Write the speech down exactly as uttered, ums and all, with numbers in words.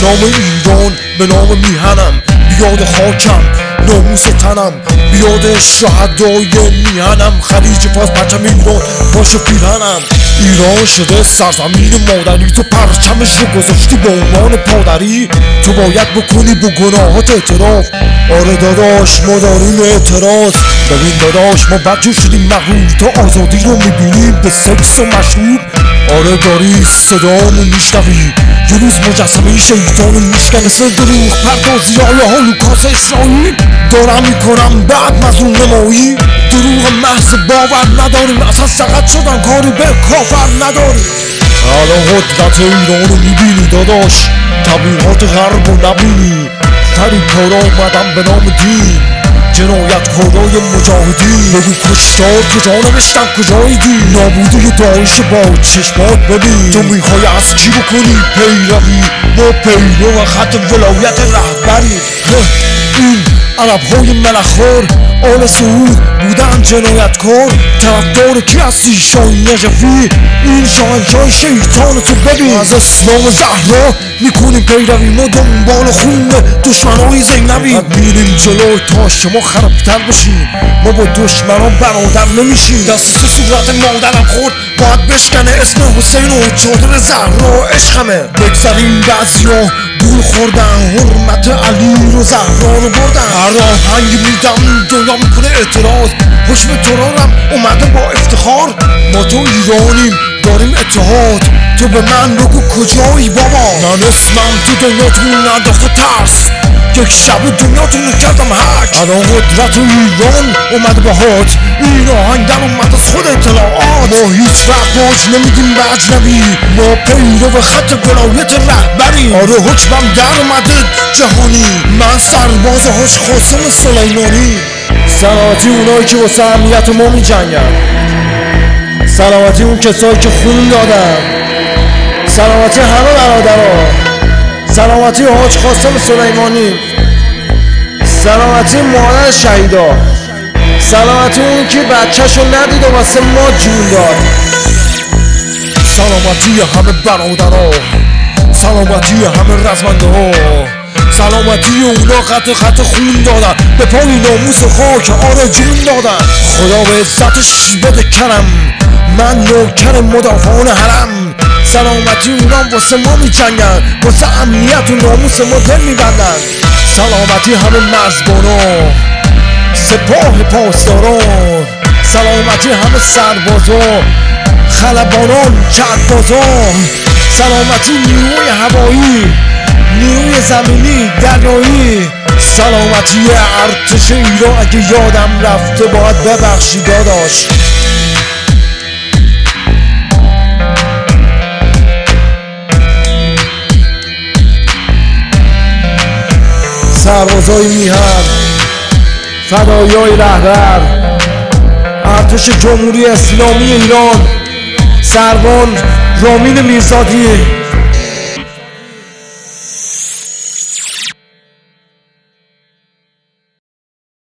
نام ایران، به نام میهنم، بیاد خاکم ناموس تنم، بیاد شهدای میهنم. خلیج فارس پرچم ایران باشه پیرهنم. ایران شده سرزمین مادری، تو پرچمش رو گذاشتی به عنوان پادری. تو باید بکنی به گناهات اعتراف. آره داداش ما داریم اعتراض. ببین داداش ما بچه شدیم مغرور، تو آزادی رو میبینیم به سکس و مشروب. آره داری صدامو میشنوی، یه روز مجسمه شیطانو میشکن مثل دروغ پردازی های هولوکاست اسرائیل. دارم میکنم بعد مظلوم نمایی، دروغ محض باور نداریم، اصلا سقط شدن کاری به کافر نداریم. الان قدرت ایرانو میبینی داداش، تبلیغات غرب رو نبینی. فریبکارا اومدن به نام دین، جنایت کارای مجاهدین. بگو کشتار کجا نوشتن کجای دین، نابودی داعش با چشمات ببین. تو میخوای از کی بکنی پیروی، ما پیرو خط ولایت رهبری. این عرب های ملخور آل سعود بودن جنایتکار. طرفدار کی هستی شاهین نجفی، این شاهنشاه شیطان تو ببین. از اسلام زهرا میکنیم پیروی، ما دنبال خون دشمنای زینبی. میریم جلو تا شما خرابتر بشین، ما با دشمنان برادر نمیشیم. دست تو صورت مادرم خورد باید بشکنه، اسم حسین و چادر زهرا عشقمه. بگذاریم بعضیا گول خوردن، حرمت علی رو زهرا رو بردن. هر آهنگ میدم دنیا میکنه اعتراض، حکم ترارم اومده با افتخار. ما تو ایرانیم داریم اتحاد، تو به من بگو کجایی بابا. من اسمم تو دنیاتون نداخته ترس، یک شب دنیاتون کردم هک. الان قدرت ایران اومده باهات، این آهنگ در اومد از خود اطلاعات. ما هیچ وقت باج نمیدیم به اجنبی، ما پیرو خط ولایت رهبری. آره حکمم در اومده جهانی، من سرباز حاج قاسم سلیمانی. سلامتی اونایی که واسه امنیت ما می جنگن، سلامتی اون کسایی که خون دادن، سلامتی همه برادرها، سلامتی حاج قاسم سلیمانی، سلامتی مادر شهیدا، سلامتی اون که بچه‌شو ندید و واسه ما جون داد. سلامتی همه برادرها، سلامتی همه رزمنده ها، سلامتی اونا خط خط خون دادن، به پای ناموس خاک آره جون دادن. خدا به عزتش بده کرم، من نوکر مدافعان حرم. سلامتی اونا واسه ما می جنگن، واسه امنیت و ناموس ما دل می بندن. سلامتی همه مرزبانا، سپاه پاسداران، سلامتی همه سربازان، خلبانان چربازان، سلامتی نیروی هوایی، نیروی زمینی دریایی، سلامتی ارتش ایران. اگه یادم رفته باید ببخشی داداش. سربازای میهن، فدایای رهبر، ارتش جمهوری اسلامی ایران، سروان رامین میرزادی،